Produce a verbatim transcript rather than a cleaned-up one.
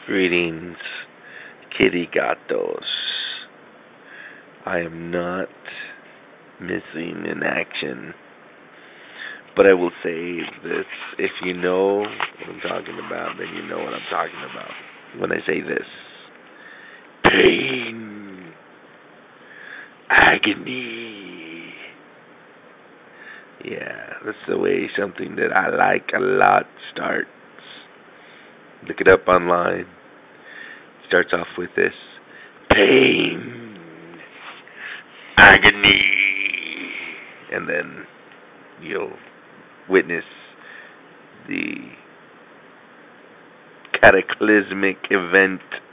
Greetings, kitty gatos. I am not missing in action, but I will say this. If you know what I'm talking about, then you know what I'm talking about. When I say this, pain, agony. Yeah, that's the way something that I like a lot starts. Look it up online. Starts off with this: pain, agony, and then you'll witness the cataclysmic event